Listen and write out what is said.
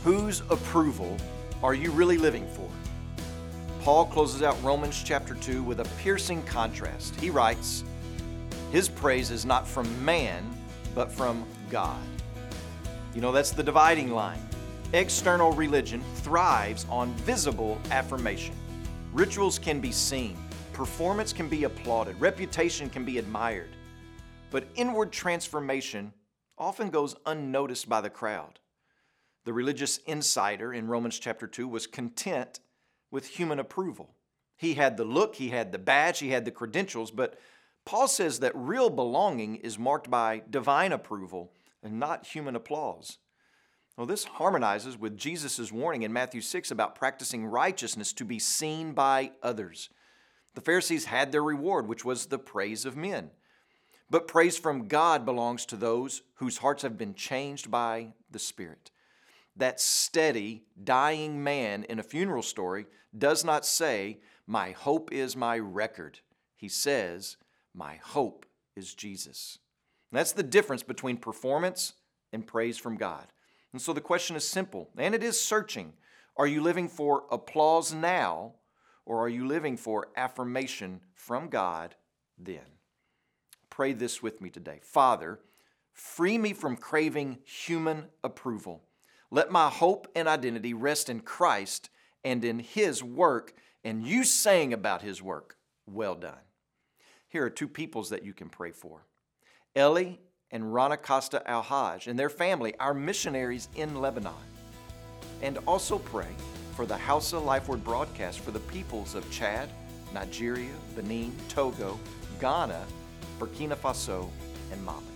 Whose approval are you really living for? Paul closes out Romans chapter 2 with a piercing contrast. He writes, his praise is not from man, but from God. You know, that's the dividing line. External religion thrives on visible affirmation. Rituals can be seen, performance can be applauded, reputation can be admired. But inward transformation often goes unnoticed by the crowd. The religious insider in Romans chapter 2 was content with human approval. He had the look, he had the badge, he had the credentials, but Paul says that real belonging is marked by divine approval and not human applause. Well, this harmonizes with Jesus' warning in Matthew 6 about practicing righteousness to be seen by others. The Pharisees had their reward, which was the praise of men. But praise from God belongs to those whose hearts have been changed by the Spirit. That steady, dying man in a funeral story does not say, "My hope is my record." He says, "My hope is Jesus." And that's the difference between performance and praise from God. And so the question is simple, and it is searching. Are you living for applause now, or are you living for affirmation from God then? Pray this with me today. Father, free me from craving human approval. Let my hope and identity rest in Christ and in His work, and you saying about His work, "Well done." Here are two peoples that you can pray for. Eli and Rana Costa Al-Haj and their family, our missionaries in Lebanon. And also pray for the Hausa Life Word broadcast for the peoples of Chad, Nigeria, Benin, Togo, Ghana, Burkina Faso, and Mali.